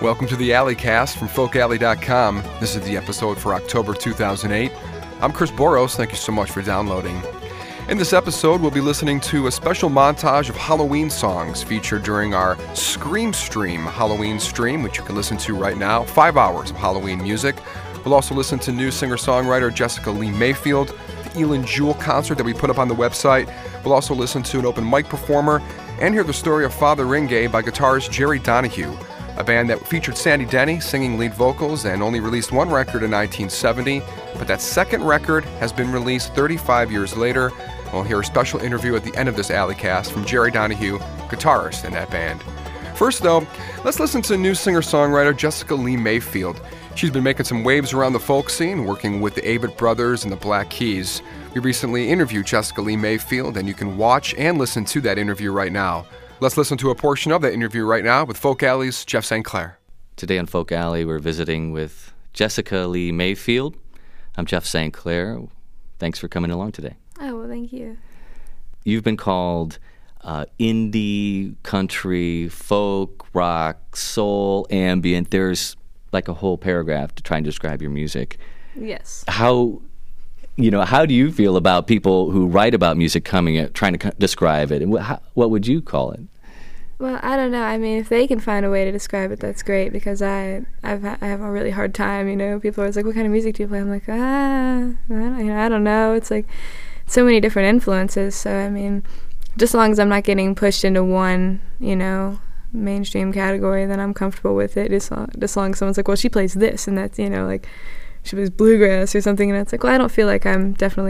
Welcome to the Alleycast from folkalley.com. This is the episode for October 2008. I'm Chris Boros. Thank you so much for downloading. In this episode, we'll be listening to a special montage of Halloween songs featured during our Scream Stream Halloween stream, which you can listen to right now. 5 hours of Halloween music. We'll also listen to new singer-songwriter Jessica Lee Mayfield, the Elin Jewel concert that we put up on the website. We'll also listen to an open mic performer and hear the story of Father Ringay by guitarist Jerry Donahue, a band that featured Sandy Denny singing lead vocals and only released one record in 1970, but that second record has been released 35 years later. We'll hear a special interview at the end of this Alleycast from Jerry Donahue, guitarist in that band. First, though, let's listen to new singer-songwriter Jessica Lee Mayfield. She's been making some waves around the folk scene, working with the Avett Brothers and the Black Keys. We recently interviewed Jessica Lee Mayfield, and you can watch and listen to that interview right now. Let's listen to a portion of that interview right now with Folk Alley's Jeff St. Clair. Today on Folk Alley, we're visiting with Jessica Lee Mayfield. I'm Jeff St. Clair. Thanks for coming along today. Oh, well, thank you. You've been called indie, country, folk, rock, soul, ambient. There's like a whole paragraph to try and describe your music. Yes. How do you feel about people who write about music coming at trying to describe it? And what would you call it? Well, I don't know. I mean, if they can find a way to describe it, that's great, because I have a really hard time, People are always like, what kind of music do you play? I'm like, I don't know. It's like so many different influences. So, I mean, just as long as I'm not getting pushed into one, mainstream category, then I'm comfortable with it. Just as long as someone's like, well, she plays this, and that's, like, she was bluegrass or something, and it's like, well, I don't feel like I'm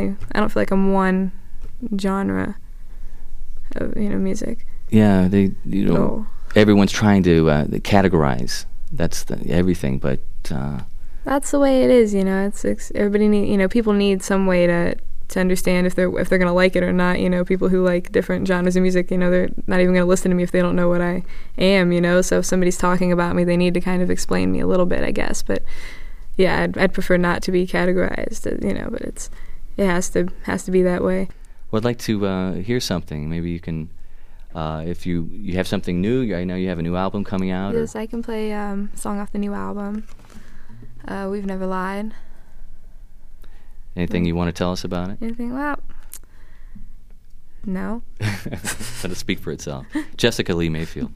one genre of, music. Yeah, everyone's trying to categorize. That's everything, but that's the way it is. It's everybody people need some way to understand if they're gonna like it or not. People who like different genres of music, they're not even gonna listen to me if they don't know what I am. So if somebody's talking about me, they need to kind of explain me a little bit, I guess. But yeah, I'd prefer not to be categorized, but it has to be that way. Well, I'd like to hear something. Maybe you can, if you have something new. I know you have a new album coming out. Yes, I can play a song off the new album, We've Never Lied. Anything you want to tell us about it? Anything? Well, no. Let it speak for itself. Jessica Lee Mayfield.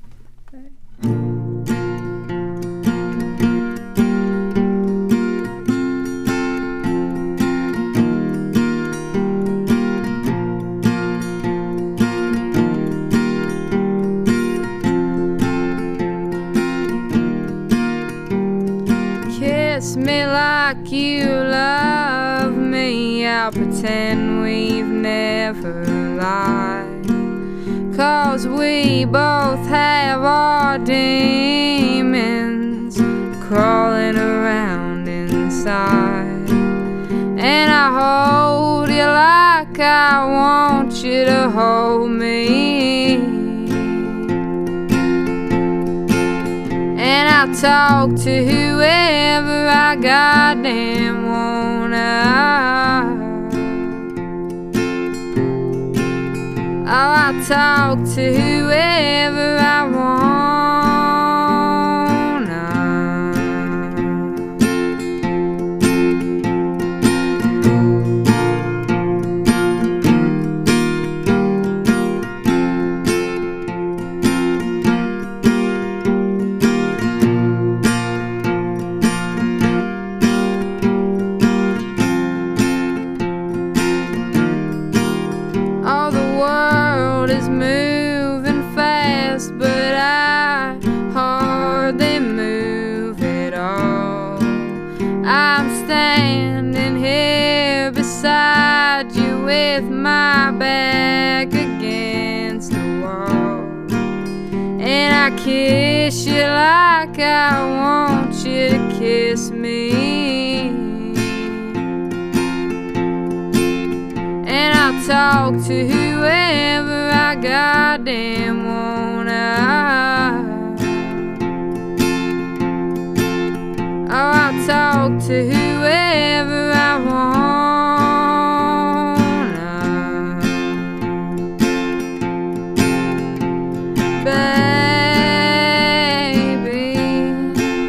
Kiss me like you love me, I'll pretend we've never lied, 'cause we both have our demons crawling around inside. And I hold you like I want you to hold me, and I talk to whoever I goddamn wanna. Oh, I talk to whoever I wanna. With my back against the wall, and I kiss you like I want you to kiss me, and I talk to whoever I goddamn wanna. Oh, I talk to whoever I want. Baby,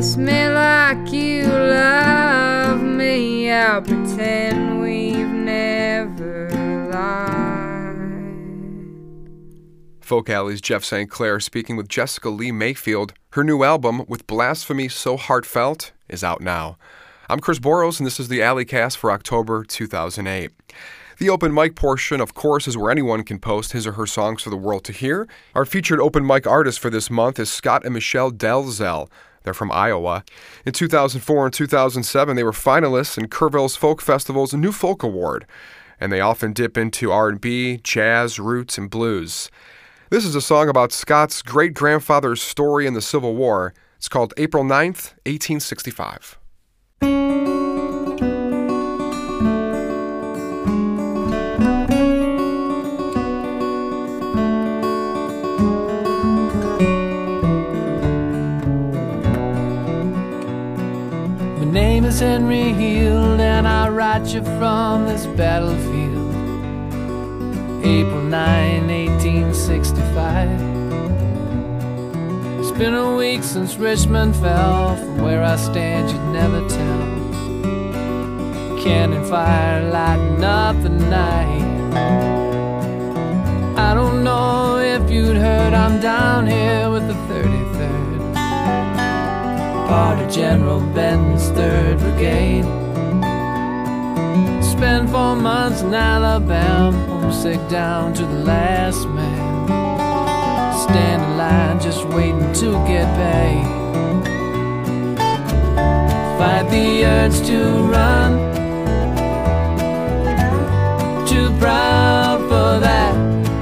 kiss me like you love me. I'll pretend we've never lied. Folk Alley's Jeff St. Clair speaking with Jessica Lee Mayfield. Her new album, With Blasphemy So Heartfelt, is out now. I'm Chris Boros, and this is the Alleycast for October 2008. The open mic portion, of course, is where anyone can post his or her songs for the world to hear. Our featured open mic artist for this month is Scott and Michelle Delzell. They're from Iowa. In 2004 and 2007, they were finalists in Kerrville's Folk Festival's New Folk Award, and they often dip into R&B, jazz, roots, and blues. This is a song about Scott's great-grandfather's story in the Civil War. It's called April 9th, 1865. My name is Henry Heald, and I write you from this battlefield. April 9, 1865. It's been a week since Richmond fell. From where I stand, you'd never tell. Cannon fire lighting up the night. I don't know if you'd heard, I'm down here with the 33rd. Part of General Benton's 3rd Brigade. Spent 4 months in Alabama, homesick down to the last man. Stand in line just waiting to get paid. Fight the urge to run, too proud for that.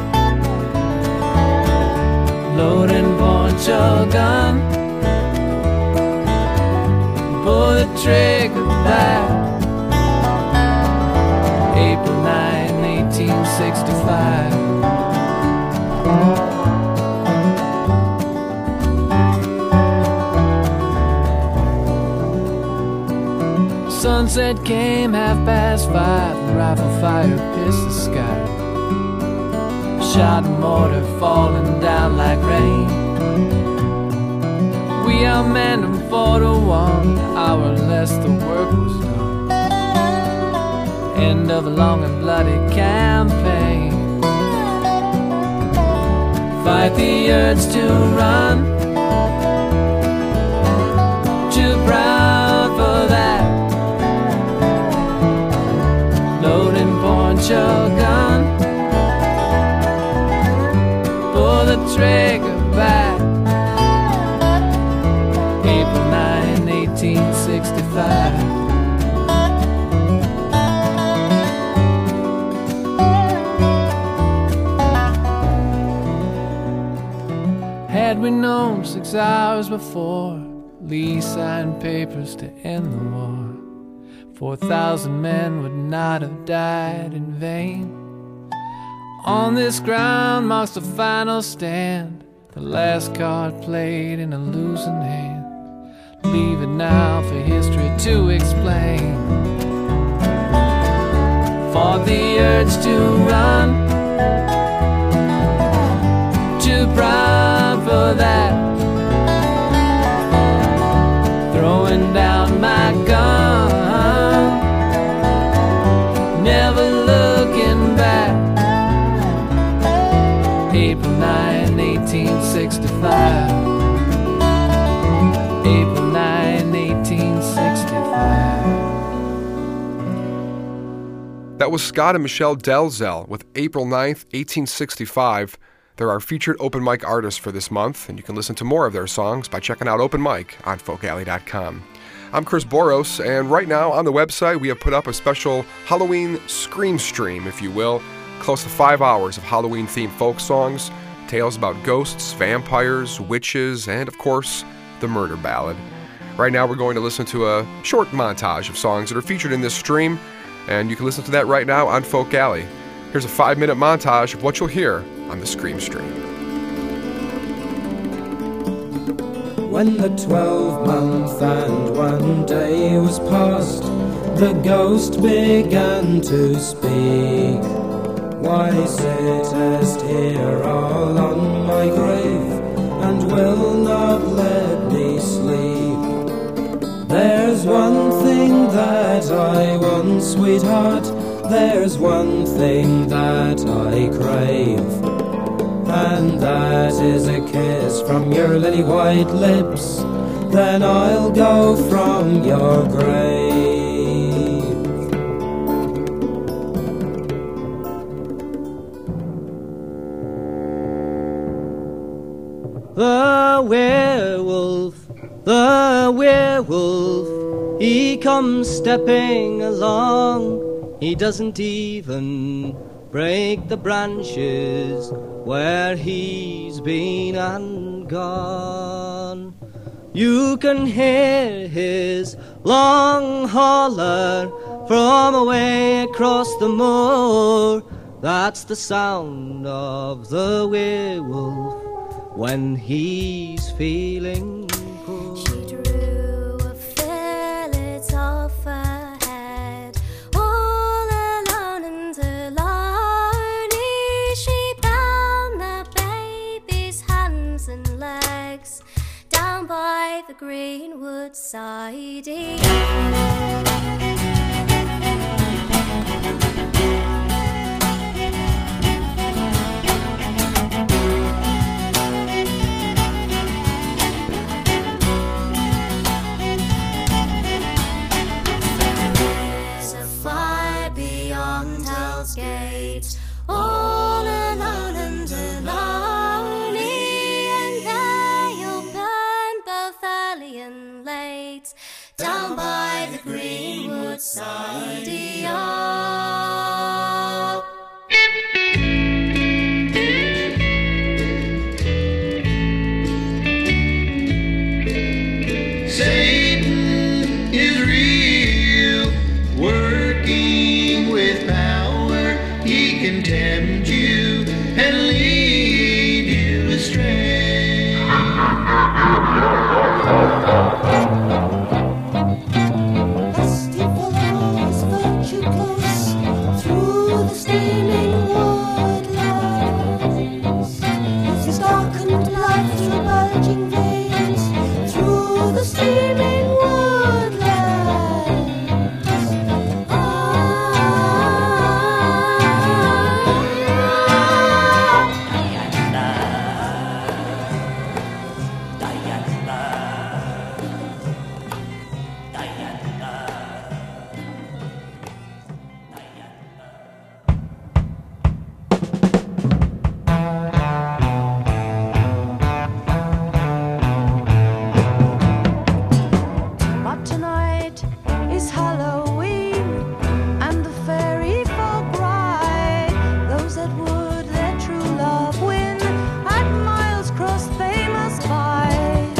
Load and point your gun, pull the trigger back. April 9, 1865. Sunset came 5:30, and rifle fire pierced the sky. Shot and mortar falling down like rain. We outmanned them 4-1, an hour less the work was done. End of a long and bloody campaign. Fight the urge to run, too proud for that. Load and point your gun, pull the trigger back. April 9, 1865. Had we known 6 hours before, Lee signed papers to end the war. 4,000 men would not have died in vain. On this ground marks the final stand, the last card played in a losing hand. Leave it now for history to explain. Fought the urge to run, too proud for that. Throwing down my gun, never looking back. April 9, 1865. April 9, 1865. That was Scott and Michelle Delzell with April 9th, 1865. They're our featured open mic artists for this month, and you can listen to more of their songs by checking out Open Mic on folkalley.com. I'm Chris Boros, and right now on the website we have put up a special Halloween scream stream, if you will. Close to 5 hours of Halloween-themed folk songs, tales about ghosts, vampires, witches, and, of course, the murder ballad. Right now we're going to listen to a short montage of songs that are featured in this stream, and you can listen to that right now on Folk Alley. Here's a 5-minute montage of what you'll hear on the Scream Stream. When the 12-month and 1 day was past, the ghost began to speak. Why sittest here all on my grave, and will not let me sleep? There's one thing that I want, sweetheart. There's one thing that I crave, and that is a kiss from your lily white lips. Then I'll go from your grave. The werewolf, he comes stepping along. He doesn't even break the branches where he's been and gone. You can hear his long holler from away across the moor. That's the sound of the werewolf when he's feeling poor. She drew a fillet off her head, all alone and lonely. She bound the baby's hands and legs down by the greenwood side. Gate, all alone and lonely, and they'll burn both early and late down by the greenwood side. Satan is real, working with power. He can tempt you and lead you astray. Festival is virtue close through the steaming woodlands. With darkened light through bulging veins, through the steaming woodlands. But tonight is Halloween, and the fairy folk ride. Those that would their true love win, at miles crossed they must bide.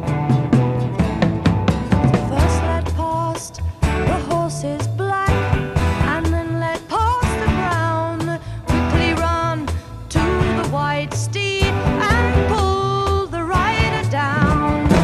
First let past the horses black, and then let past the brown. Quickly run to the white steed and pull the rider down.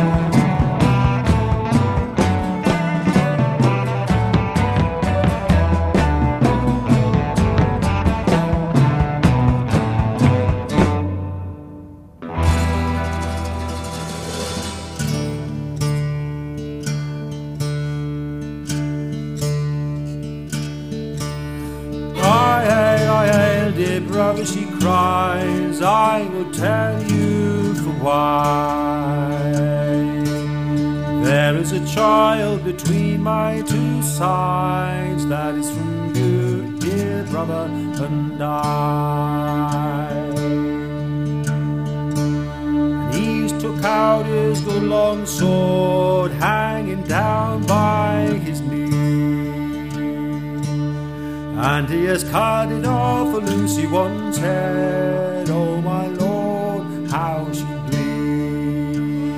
Aye, dear brother, she cries, I will tell you for why. There is a child between my two sides, that is from you, dear brother, and I. And he's took out his good long sword, hanging down by his knee. And he has cut it off for Lucy one's head. Oh my lord, how she bleeds.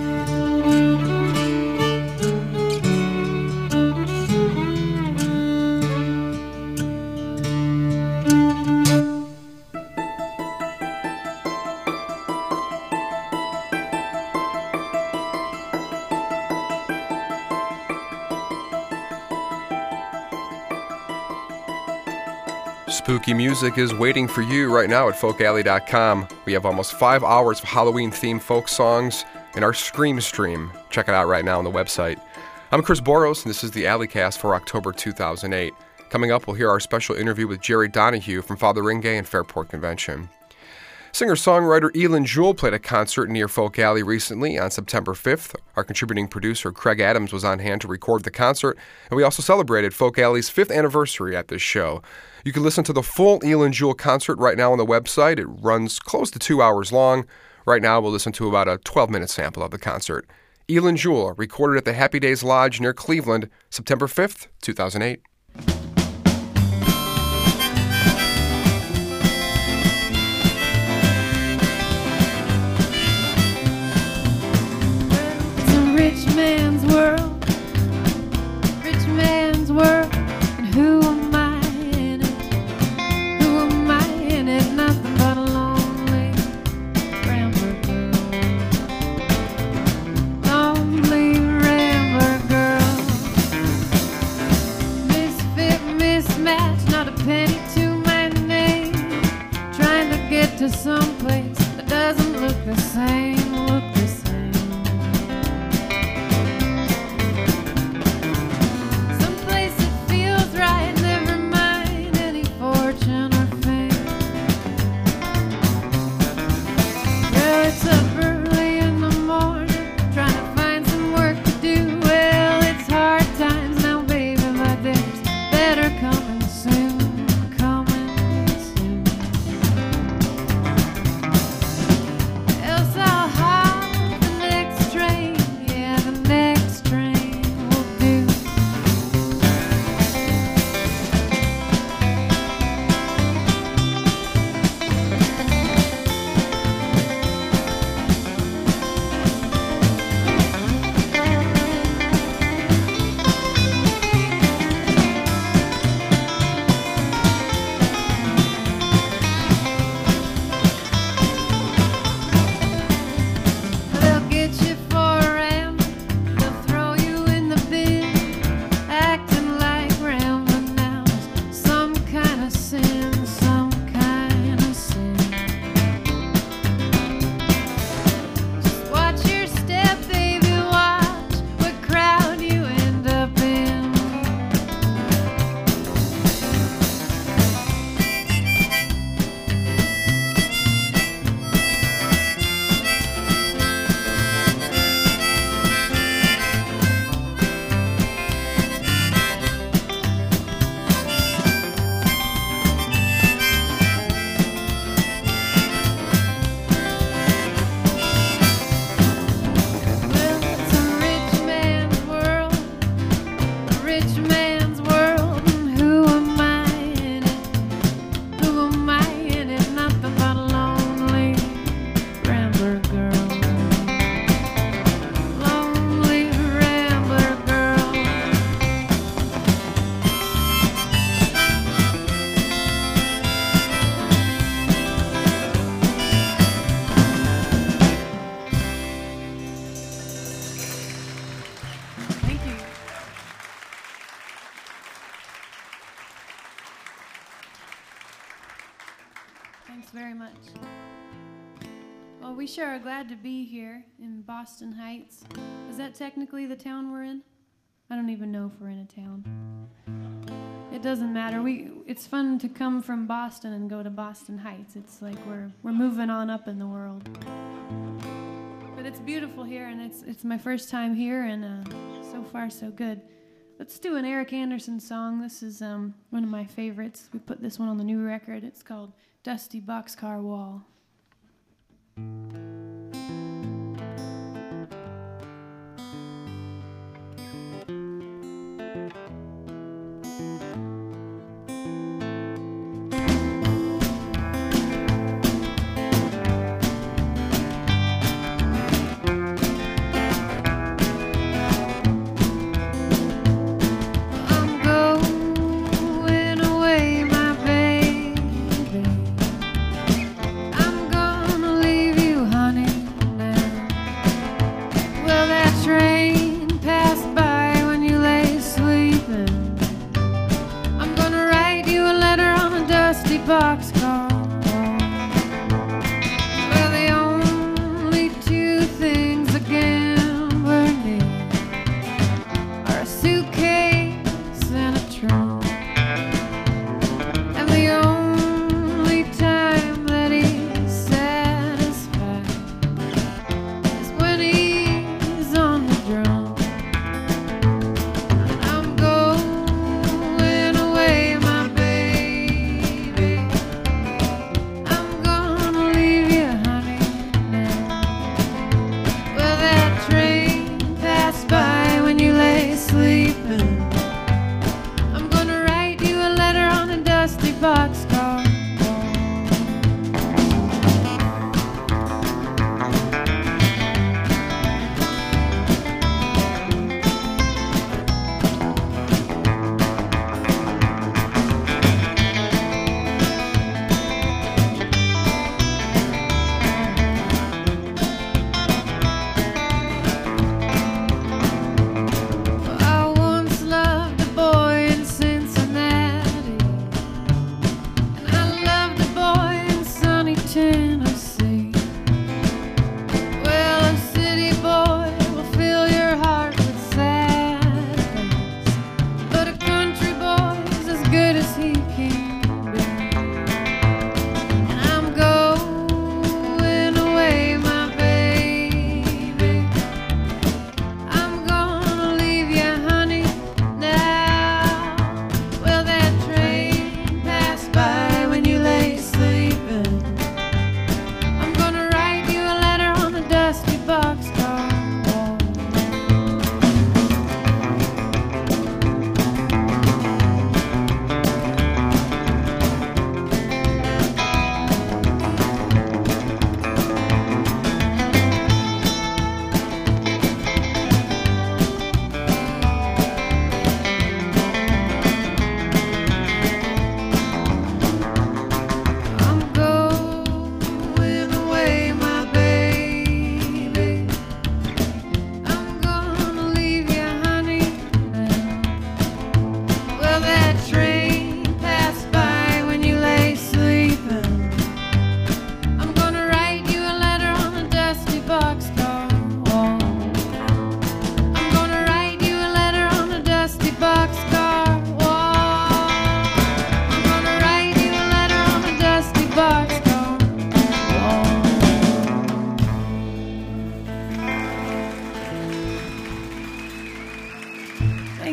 Spooky music is waiting for you right now at folkalley.com. We have almost 5 hours of Halloween-themed folk songs in our Scream stream. Check it out right now on the website. I'm Chris Boros, and this is the Alleycast for October 2008. Coming up, we'll hear our special interview with Jerry Donahue from Father Ringay and Fairport Convention. Singer-songwriter Elin Jewell played a concert near Folk Alley recently on September 5th. Our contributing producer Craig Adams was on hand to record the concert, and we also celebrated Folk Alley's 5th anniversary at this show. You can listen to the full Elin Jewell concert right now on the website. It runs close to 2 hours long. Right now, we'll listen to about a 12-minute sample of the concert. Elin Jewell, recorded at the Happy Days Lodge near Cleveland, September 5th, 2008. Rich man's world, and who am I in it? Who am I in it? Nothing but a lonely rambler girl. Lonely rambler girl. Misfit, mismatch, not a penny to my name. Trying to get to some place that doesn't look the same, very much. Well, we sure are glad to be here in Boston Heights. Is that technically the town we're in? I don't even know if we're in a town. It doesn't matter. It's fun to come from Boston and go to Boston Heights. It's like we're moving on up in the world. But it's beautiful here, and it's my first time here, and so far so good. Let's do an Eric Anderson song. This is one of my favorites. We put this one on the new record. It's called Dusty Boxcar Wall. I'm gonna leave you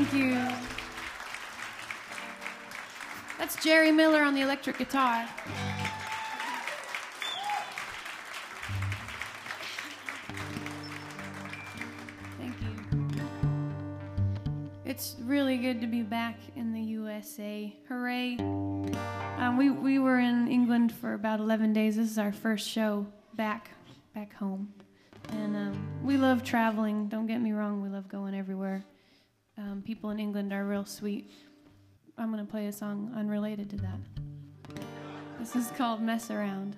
Thank you. That's Jerry Miller on the electric guitar. Thank you. It's really good to be back in the USA. Hooray. We were in England for about 11 days. This is our first show back home. And we love traveling. Don't get me wrong, we love going everywhere. People in England are real sweet. I'm going to play a song unrelated to that. This is called Mess Around.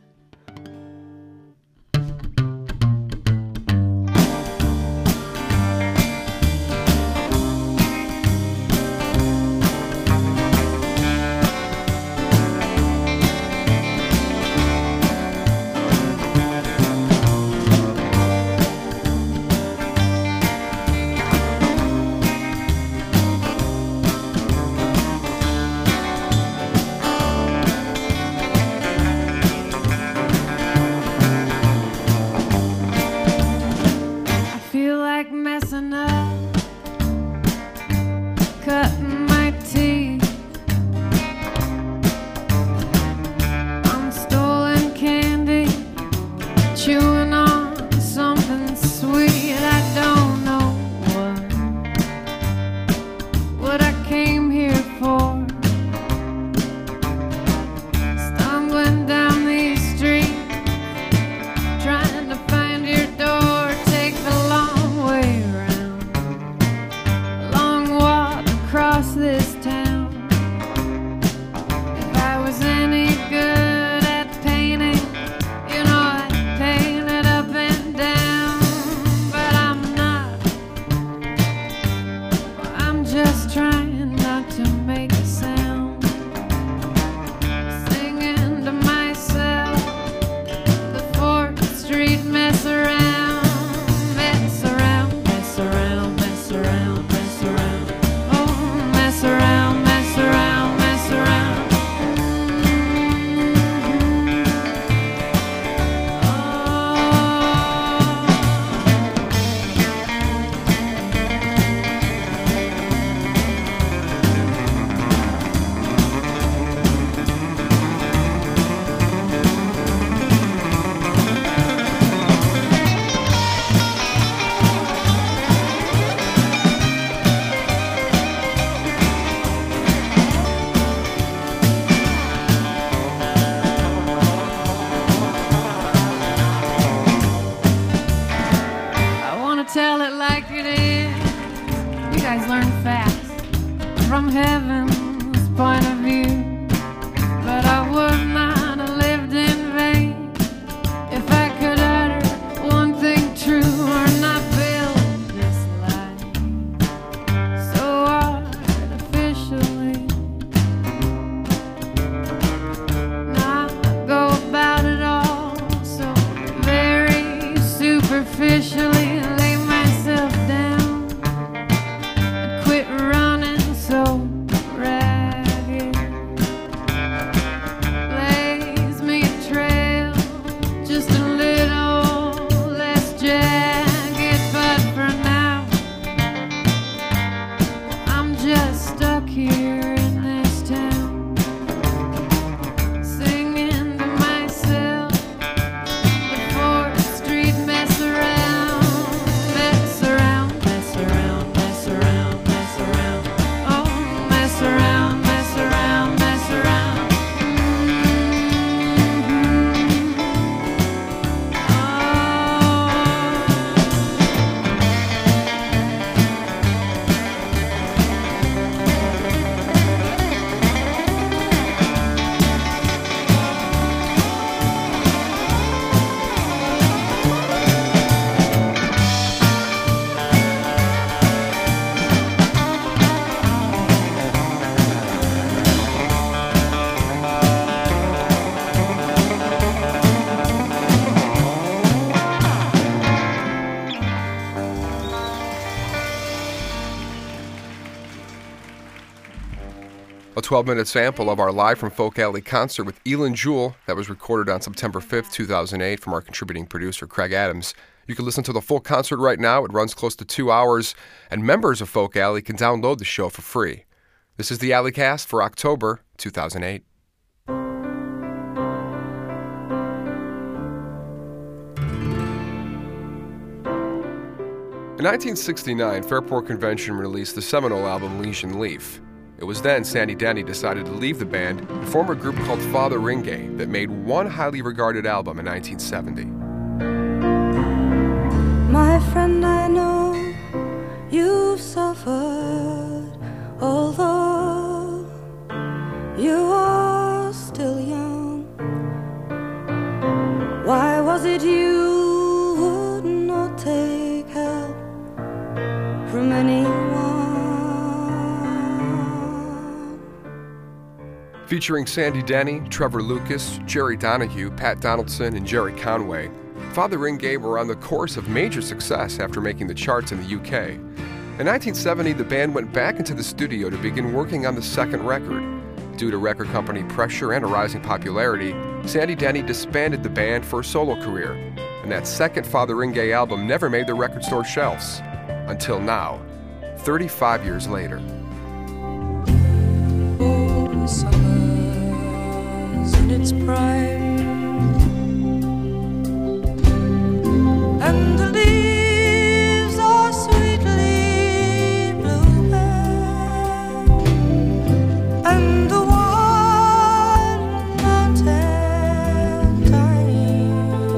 A 12-minute sample of our Live from Folk Alley concert with Elin Jewell that was recorded on September 5th, 2008 from our contributing producer Craig Adams. You can listen to the full concert right now. It runs close to 2 hours, and members of Folk Alley can download the show for free. This is the Alleycast for October 2008. In 1969, Fairport Convention released the seminal album Legion Leaf. It was then Sandy Denny decided to leave the band and form a group called Father Ringay that made one highly regarded album in 1970. My friend, I know you've suffered, although you are still young. Why was it you would not take help from anyone? Featuring Sandy Denny, Trevor Lucas, Jerry Donahue, Pat Donaldson, and Jerry Conway, Father Ringay were on the course of major success after making the charts in the UK. In 1970, the band went back into the studio to begin working on the second record. Due to record company pressure and a rising popularity, Sandy Denny disbanded the band for a solo career, and that second Father Ringay album never made the record store shelves. Until now, 35 years later. Oh, summer's in its prime, and the leaves are sweetly blooming, and the wild mountain thyme,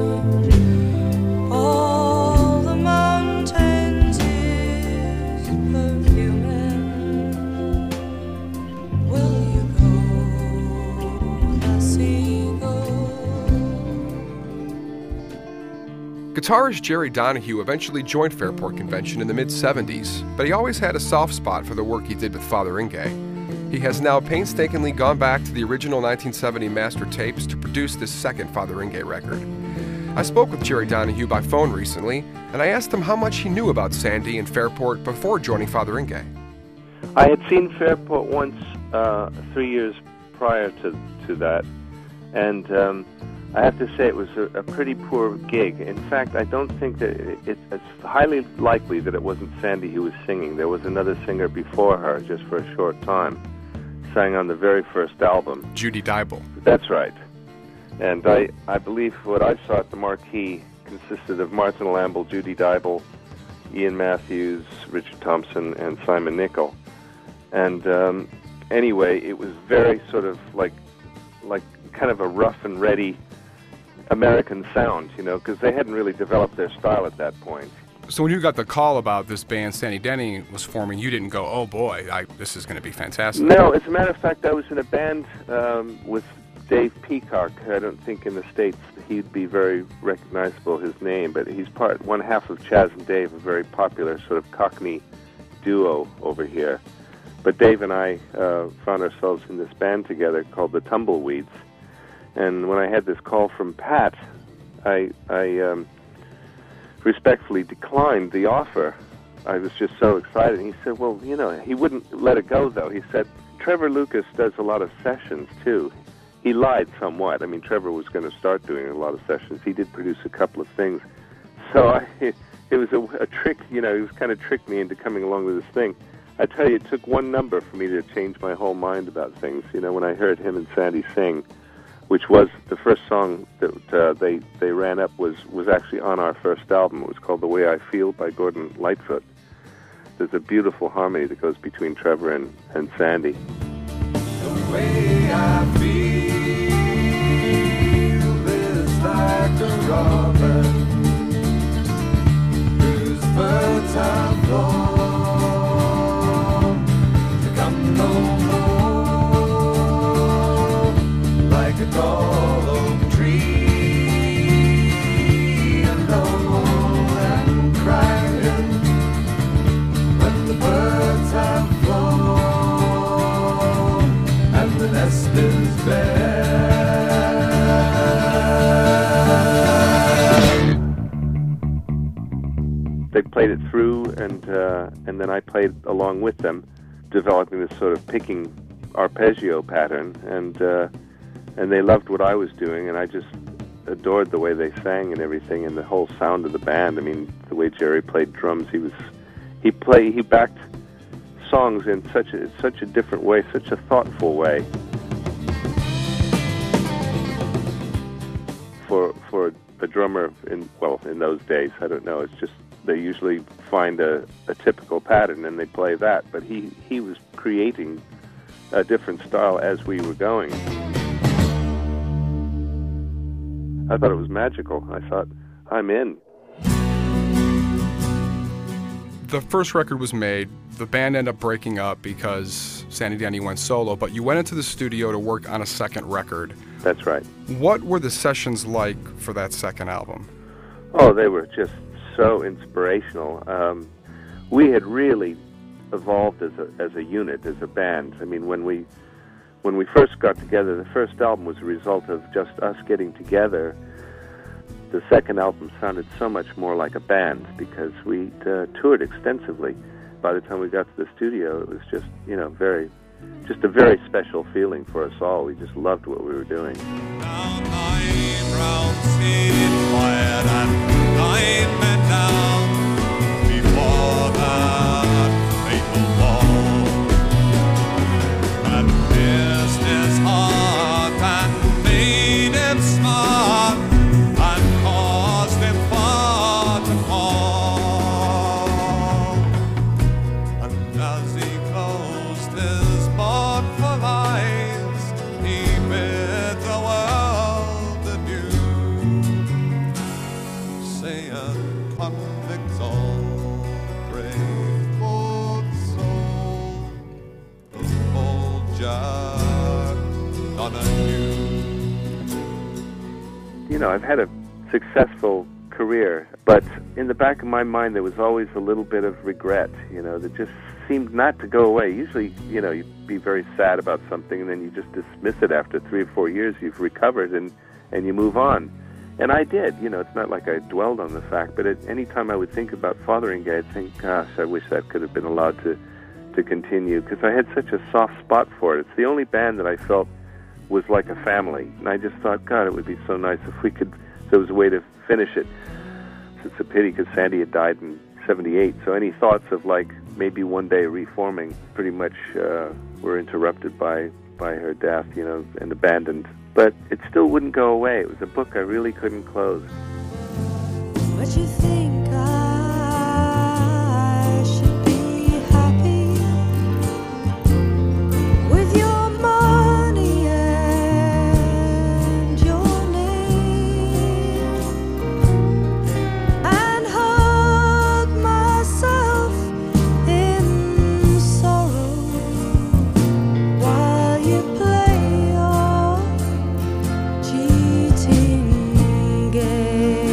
all the mountains is perfuming. Will you go, lassie, go? Guitarist Jerry Donahue eventually joined Fairport Convention in the mid-70s, but he always had a soft spot for the work he did with Father Ringay. He has now painstakingly gone back to the original 1970 master tapes to produce this second Father Ringay record. I spoke with Jerry Donahue by phone recently, and I asked him how much he knew about Sandy and Fairport before joining Father Ringay. I had seen Fairport once 3 years prior to that, and I have to say it was a pretty poor gig. In fact, I don't think that it's highly likely that it wasn't Sandy who was singing. There was another singer before her, just for a short time, sang on the very first album. Judy Dybel. That's right. And I believe what I saw at the Marquee consisted of Martin Lamble, Judy Dybel, Ian Matthews, Richard Thompson, and Simon Nicol. And anyway, it was very sort of like kind of a rough and ready American sound, you know, because they hadn't really developed their style at that point. So when you got the call about this band Sandy Denny was forming, you didn't go, oh boy, this is going to be fantastic. No, as a matter of fact, I was in a band with Dave Peacock. I don't think in the States he'd be very recognizable, his name, but he's one half of Chaz and Dave, a very popular sort of Cockney duo over here. But Dave and I found ourselves in this band together called the Tumbleweeds. And when I had this call from Pat, I respectfully declined the offer. I was just so excited. And he said, well, you know, he wouldn't let it go, though. He said, Trevor Lucas does a lot of sessions, too. He lied somewhat. I mean, Trevor was going to start doing a lot of sessions. He did produce a couple of things. So it was a trick, you know, he was kind of tricked me into coming along with this thing. I tell you, it took one number for me to change my whole mind about things. You know, when I heard him and Sandy sing, which was the first song that they ran up was actually on our first album. It was called The Way I Feel by Gordon Lightfoot. There's a beautiful harmony that goes between Trevor and Sandy. The way I feel is like a robin whose birds have flown to come no more, like a tall oak tree, alone and crying when the birds have flown and the nest is bare. They played it through, and then I played along with them, developing this sort of picking arpeggio pattern, and they loved what I was doing, and I just adored the way they sang and everything, and the whole sound of the band. I mean, the way Jerry played drums, he backed songs in such a different way, such a thoughtful way. For a drummer in those days, I don't know. It's just they usually find a typical pattern and they play that. But he was creating a different style as we were going. I thought it was magical. I thought, I'm in. The first record was made. The band ended up breaking up because Sandy Denny went solo, but you went into the studio to work on a second record. That's right. What were the sessions like for that second album? Oh, they were just so inspirational. We had really evolved as a unit, as a band. I mean, when we first got together, the first album was a result of just us getting together. The second album sounded so much more like a band because we toured extensively. By the time we got to the studio, it was just, a very special feeling for us all. We just loved what we were doing. Down 9 rounds in fire and 9 men down before that fatal wall. And pierced his heart and made him smart and caused him far to fall. And as he closed his mournful eyes, he bid the world adieu, saying, convicts all, brave old soul, the old jar on anew. I've had a successful career, but in the back of my mind there was always a little bit of regret, that just seemed not to go away. Usually, you'd be very sad about something and then you just dismiss it after 3 or 4 years. You've recovered and you move on. And I did. It's not like I dwelled on the fact, but at any time I would think about Fotheringay, I'd think, gosh, I wish that could have been allowed to continue, because I had such a soft spot for it. It's the only band that I felt was like a family, and I just thought, God, it would be so nice if there was a way to finish it. So it's a pity because Sandy had died in 78, so any thoughts of maybe one day reforming pretty much were interrupted by her death, and abandoned. But it still wouldn't go away. It was a book I really couldn't close. But you think I should be happy with your money and your name, and hug myself in sorrow while you play your cheating game.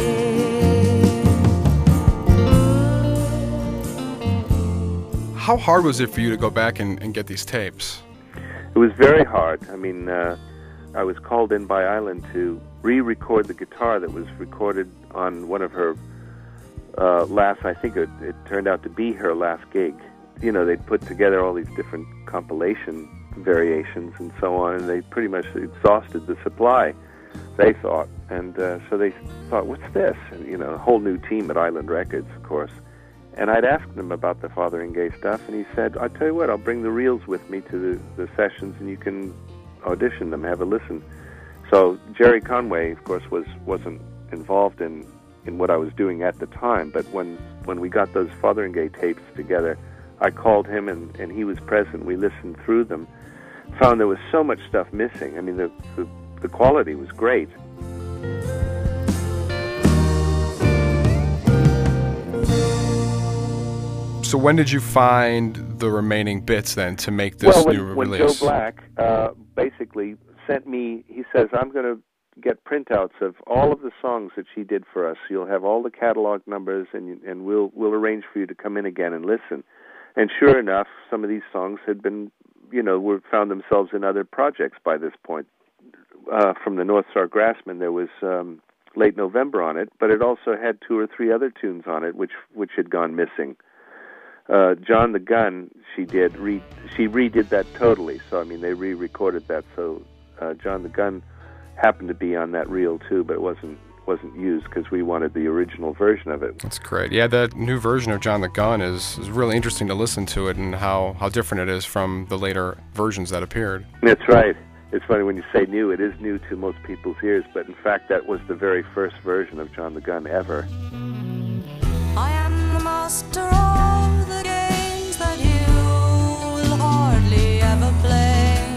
How hard was it for you to go back and get these tapes? It was very hard. I mean, I was called in by Island to re-record the guitar that was recorded on one of her last, I think it turned out to be her last gig. They'd put together all these different compilation variations and so on, and they pretty much exhausted the supply, they thought. And so they thought, what's this? And, a whole new team at Island Records, of course. And I'd asked him about the Fotheringay stuff, and he said, I'll tell you what, I'll bring the reels with me to the sessions, and you can audition them, have a listen. So Jerry Conway, of course, wasn't involved in what I was doing at the time, but when we got those Fotheringay tapes together, I called him, and he was present. We listened through them, found there was so much stuff missing. I mean, the quality was great. So when did you find the remaining bits then to make this new release? When Joe Black basically sent me, he says, I'm going to get printouts of all of the songs that she did for us. You'll have all the catalog numbers, and we'll arrange for you to come in again and listen. And sure enough, some of these songs had been, found themselves in other projects by this point. From the North Star Grassmen, there was Late November on it, but it also had 2 or 3 other tunes on it which had gone missing. John the Gun, she redid that totally. So, I mean, they re-recorded that. So John the Gun happened to be on that reel too, but it wasn't used because we wanted the original version of it. That's great. Yeah, that new version of John the Gun is really interesting to listen to it, and how different it is from the later versions that appeared. That's right. It's funny when you say new, it is new to most people's ears, but in fact that was the very first version of John the Gun ever. I am the master of the games that you will hardly ever play.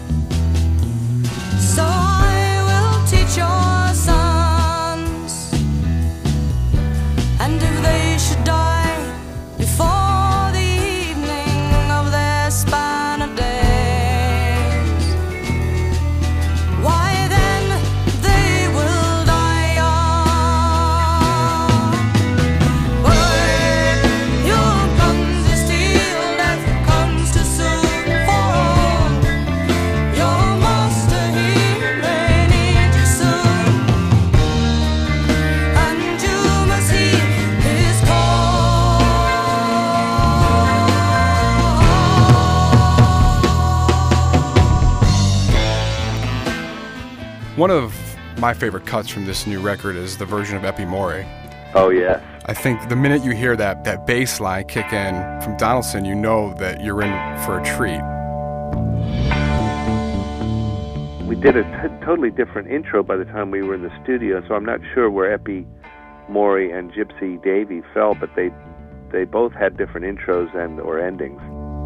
So I will teach your sons, and if they should die before the evening of their span of days, why then they will die young. But your guns of steel, death comes too soon for all. Your master, he may need you soon, and you must heed his call. One of my favorite cuts from this new record is the version of Eppie Mori. Oh, yes. I think the minute you hear that bass line kick in from Donaldson, you know that you're in for a treat. We did a totally different intro by the time we were in the studio, so I'm not sure where Eppie Mori and Gypsy Davy fell, but they both had different intros or endings.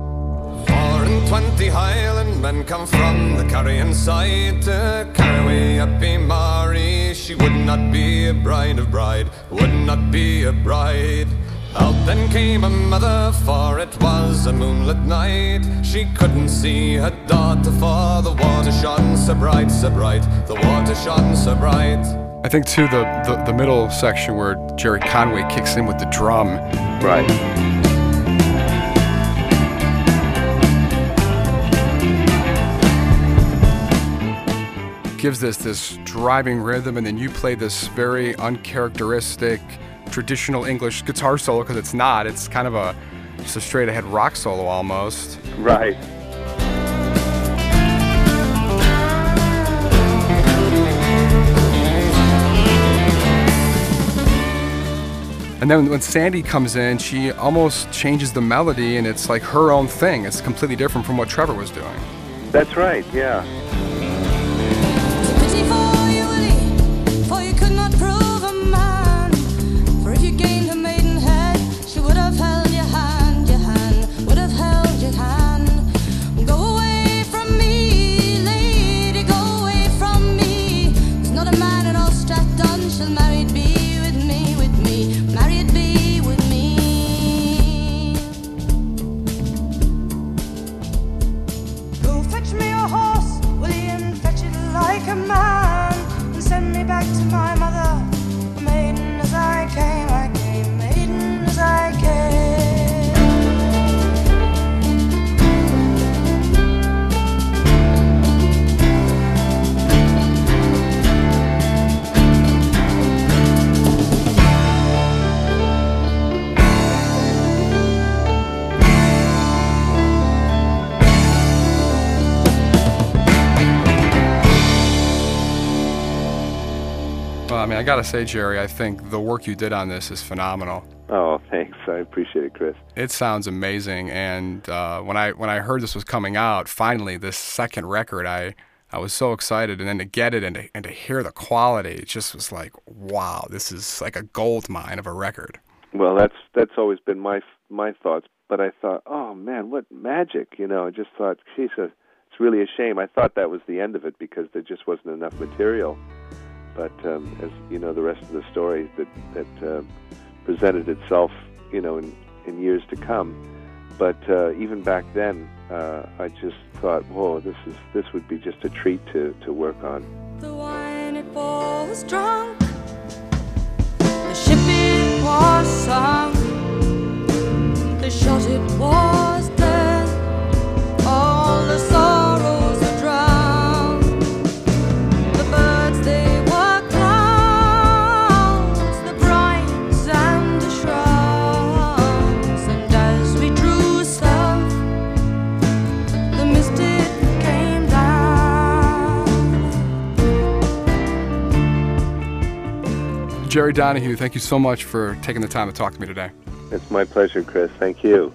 420 Highland men come from the carrying side to carry away Eppie Mori. She would not be a bride of bride, would not be a bride. Out then came a mother, for it was a moonlit night. She couldn't see her daughter, for the water shone so bright, the water shone so bright. I think too the middle section where Jerry Conway kicks in with the drum. Right. Gives this driving rhythm, and then you play this very uncharacteristic traditional English guitar solo, because it's not. It's kind of just a straight ahead rock solo almost. Right. And then when Sandy comes in, she almost changes the melody, and it's like her own thing. It's completely different from what Trevor was doing. That's right, yeah. Pity for you, Willie, for you could not prove a man. For if you gained her maidenhead, she would have held your hand would have held your hand. Go away from me, lady, go away from me. There's not a man in all Stratton shall married be with me, married be with me. Go fetch me a horse, William, fetch it like a man, and send me back to my mother. A maiden as I came, maiden as I came. Well, I mean, I gotta say, Jerry, I think the work you did on this is phenomenal. Oh, thanks. I appreciate it, Chris. It sounds amazing, and when I heard this was coming out, finally, this second record, I was so excited, and then to get it and to hear the quality, it just was like, wow, this is like a gold mine of a record. Well, that's always been my thoughts, but I thought, oh man, what magic, I just thought, geez, it's really a shame. I thought that was the end of it because there just wasn't enough material. But as you know, the rest of the story that presented itself, in years to come. But even back then, I just thought, whoa, this would be just a treat to work on. The wine it was drunk, the ship it was sunk, the shot it was dead, all the sorrows are drowned, the birds they were clouds, the brides and the shrouds, and as we drew south, the mist it came down. Jerry Donahue, thank you so much for taking the time to talk to me today. It's my pleasure, Chris. Thank you.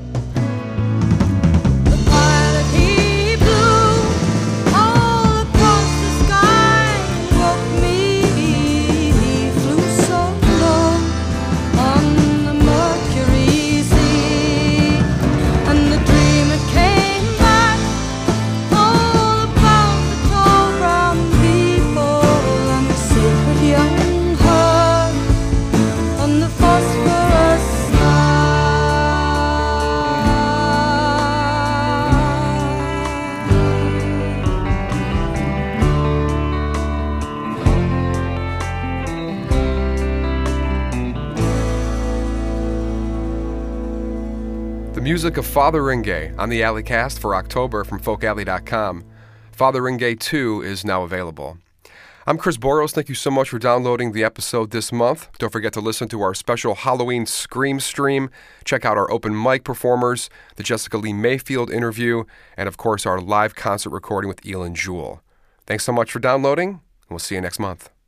The music of Father Ringay on the Alleycast for October from FolkAlley.com. Father Ringay 2 is now available. I'm Chris Boros. Thank you so much for downloading the episode this month. Don't forget to listen to our special Halloween Scream stream. Check out our open mic performers, the Jessica Lee Mayfield interview, and of course our live concert recording with Elin Jewell. Thanks so much for downloading, and we'll see you next month.